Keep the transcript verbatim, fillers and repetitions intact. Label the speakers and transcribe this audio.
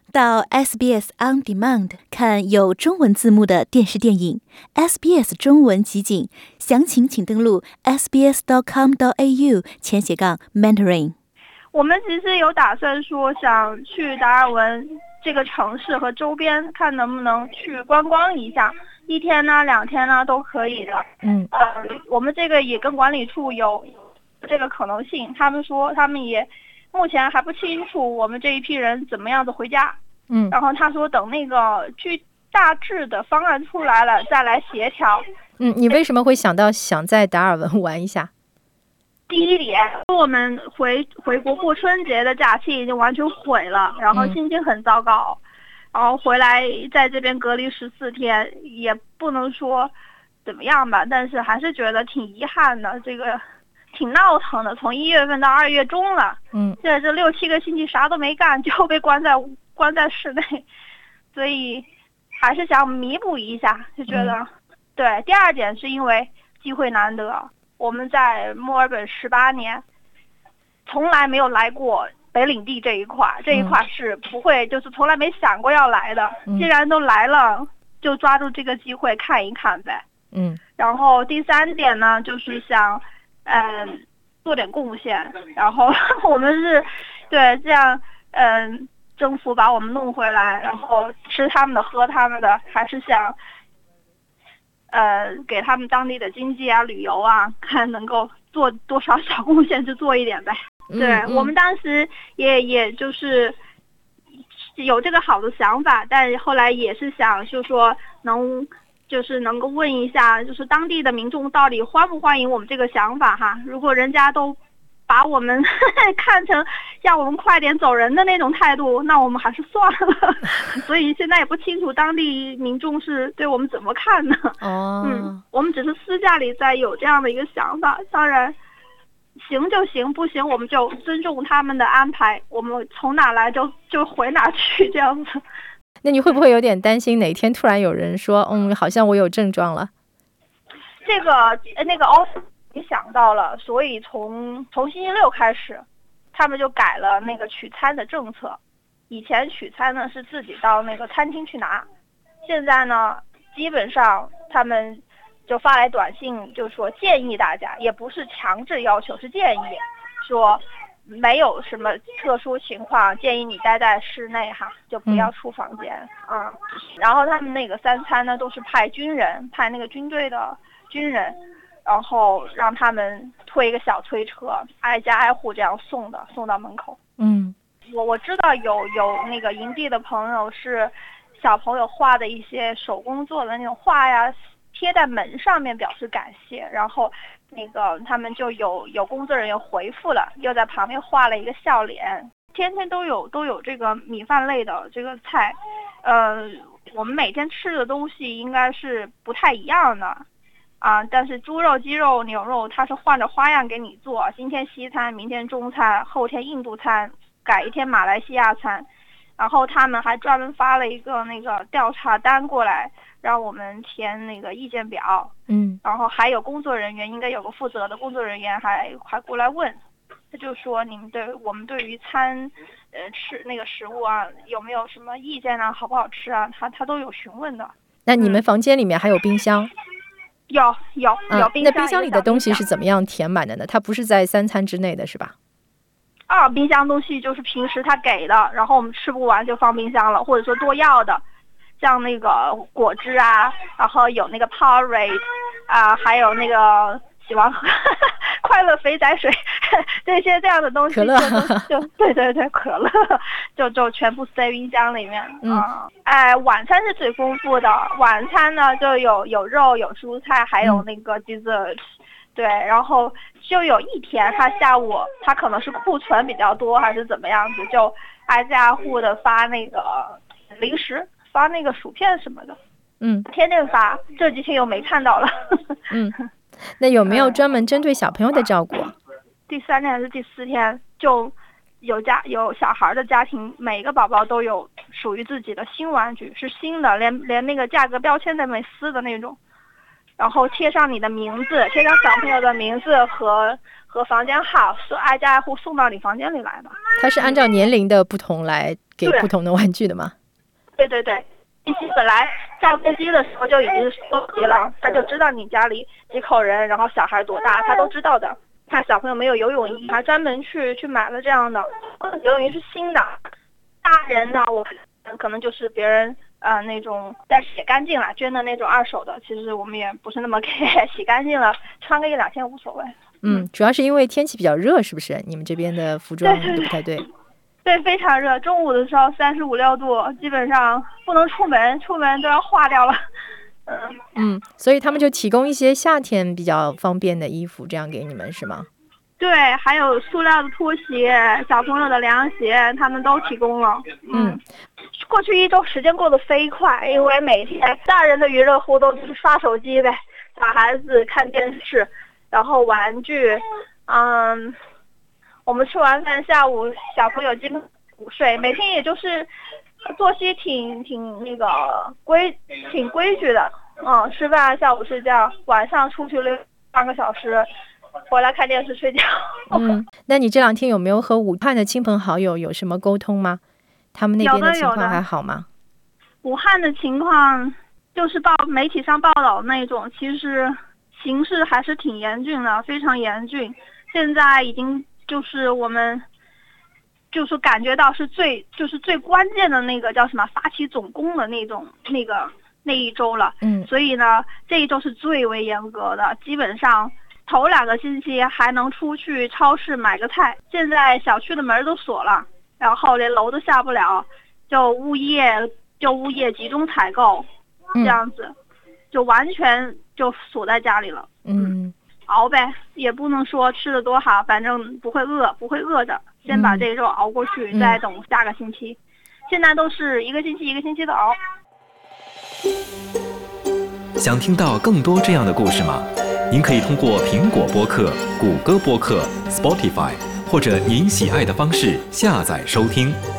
Speaker 1: 到 S B S On Demand 看有中文字幕的电视电影 S B S 中文集锦，详情请登录 s b s dot com dot a u 前斜杠 mentoring。
Speaker 2: 我们其实有打算说想去达尔文这个城市和周边，看能不能去观光一下，一天呢两天呢都可以的。
Speaker 1: 嗯，
Speaker 2: 呃，我们这个也跟管理处有这个可能性，他们说他们也目前还不清楚我们这一批人怎么样子回家。
Speaker 1: 嗯，
Speaker 2: 然后他说等那个具大致的方案出来了再来协调。
Speaker 3: 嗯，你为什么会想到想在达尔文玩一下？
Speaker 2: 第一点，我们回回国过春节的假期已经完全毁了，然后心情很糟糕，嗯、然后回来在这边隔离十四天，也不能说怎么样吧，但是还是觉得挺遗憾的，这个挺闹腾的，从一月份到二月中了，
Speaker 3: 嗯，
Speaker 2: 现在这六七个星期啥都没干就被关在关在室内，所以还是想弥补一下，就觉得、嗯、对。第二点是因为机会难得，我们在墨尔本十八年从来没有来过北领地这一块，这一块是不会、嗯、就是从来没想过要来的、嗯、既然都来了就抓住这个机会看一看呗。
Speaker 3: 嗯，
Speaker 2: 然后第三点呢就是想嗯做点贡献，然后我们是对这样嗯政府把我们弄回来，然后吃他们的喝他们的，还是想呃给他们当地的经济啊旅游啊看能够做多少小贡献就做一点呗。对、嗯嗯、我们当时也也就是有这个好的想法，但后来也是想就说能就是能够问一下就是当地的民众到底欢不欢迎我们这个想法哈，如果人家都把我们看成让我们快点走人的那种态度，那我们还是算了。所以现在也不清楚当地民众是对我们怎么看呢。
Speaker 3: 哦，
Speaker 2: 嗯，我们只是私下里在有这样的一个想法，当然行就行，不行我们就尊重他们的安排，我们从哪来就就回哪去这样子。
Speaker 3: 那你会不会有点担心哪天突然有人说嗯，好像我有症状了？
Speaker 2: 这个那个 office也想到了，所以从从星期六开始他们就改了那个取餐的政策。以前取餐呢是自己到那个餐厅去拿，现在呢基本上他们就发来短信，就说建议大家，也不是强制要求，是建议说没有什么特殊情况建议你待在室内哈，就不要出房间啊、嗯嗯。然后他们那个三餐呢都是派军人，派那个军队的军人，然后让他们推一个小推车，挨家挨户这样送的，送到门口。
Speaker 3: 嗯，
Speaker 2: 我我知道有有那个营地的朋友是小朋友画的一些手工做的那种画呀，贴在门上面表示感谢，然后那个他们就有有工作人员回复了，又在旁边画了一个笑脸。天天都有都有这个米饭类的这个菜，呃，我们每天吃的东西应该是不太一样的啊，但是猪肉、鸡肉、牛肉它是换着花样给你做，今天西餐，明天中餐，后天印度餐，改一天马来西亚餐。然后他们还专门发了一个那个调查单过来，让我们填那个意见表。
Speaker 3: 嗯，
Speaker 2: 然后还有工作人员，应该有个负责的工作人员还还过来问，他就说你们对我们对于餐呃吃那个食物啊有没有什么意见啊，好不好吃啊，他他都有询问的。
Speaker 3: 那你们房间里面还有冰箱？
Speaker 2: 嗯、有有有冰箱、
Speaker 3: 啊、那冰箱里的东西是怎么样填满的呢？它不是在三餐之内的是吧？
Speaker 2: 啊，冰箱东西就是平时他给的，然后我们吃不完就放冰箱了，或者说多要的，像那个果汁啊，然后有那个 Powerade 啊，还有那个喜欢喝快乐肥仔水这些这样的东西，
Speaker 3: 可乐
Speaker 2: 就对对对，可乐就就全部塞冰箱里面。
Speaker 3: 嗯，
Speaker 2: 啊、哎，晚餐是最丰富的，晚餐呢就有有肉有蔬菜，还有那个 dessert。嗯，对，然后就有一天他下午他可能是库存比较多还是怎么样子，就挨家户的发那个零食，发那个薯片什么的。
Speaker 3: 嗯，
Speaker 2: 天天发，这几天又没看到了。
Speaker 3: 嗯，那有没有专门针对小朋友的照顾？
Speaker 2: 第三天还是第四天就有家有小孩的家庭，每个宝宝都有属于自己的新玩具，是新的，连连那个价格标签都没撕的那种。 然后贴上你的名字，贴上小朋友的名字和和房间号，是挨家挨户送到你房间里来的。
Speaker 3: 它是按照年龄的不同来给不同的玩具的吗？
Speaker 2: 对对对，信息本来下飞机的时候就已经收集了，他就知道你家里几口人，然后小孩多大，他都知道的。看小朋友没有游泳衣，还专门去去买了这样的。游泳衣是新的，大人呢，我可能就是别人呃那种在洗干净了捐的那种二手的，其实我们也不是那么给洗干净了，穿个一两天无所谓。
Speaker 3: 嗯，主要是因为天气比较热，是不是？你们这边的服装都不太对。
Speaker 2: 对，非常热，中午的时候三十五六度，基本上不能出门，出门都要化掉了。嗯
Speaker 3: 嗯，所以他们就提供一些夏天比较方便的衣服，这样给你们是吗？
Speaker 2: 对，还有塑料的拖鞋、小朋友的凉鞋，他们都提供了。嗯，嗯过去一周时间过得飞快，因为每天大人的娱乐活动就是刷手机呗，小孩子看电视，然后玩具，嗯。我们吃完饭，下午小朋友基本午睡，每天也就是作息挺挺那个规挺规矩的，嗯，吃饭下午睡觉，晚上出去溜半个小时，回来看电视睡觉。
Speaker 3: 嗯，那你这两天有没有和武汉的亲朋好友有什么沟通吗？他们那边的情况还好吗？
Speaker 2: 武汉的情况就是报媒体上报道那种，其实形势还是挺严峻的，非常严峻，现在已经。就是我们，就是感觉到是最就是最关键的那个叫什么发起总攻的那种那个那一周了，
Speaker 3: 嗯，
Speaker 2: 所以呢这一周是最为严格的，基本上头两个星期还能出去超市买个菜，现在小区的门都锁了，然后连楼都下不了，就物业就物业集中采购，这样子，嗯、就完全就锁在家里了，
Speaker 3: 嗯。
Speaker 2: 熬呗，也不能说吃的多好，反正不会饿，不会饿的。先把这一周熬过去，嗯、再等下个星期。现在都是一个星期一个星期的熬。
Speaker 4: 想听到更多这样的故事吗？您可以通过苹果播客、谷歌播客、Spotify 或者您喜爱的方式下载收听。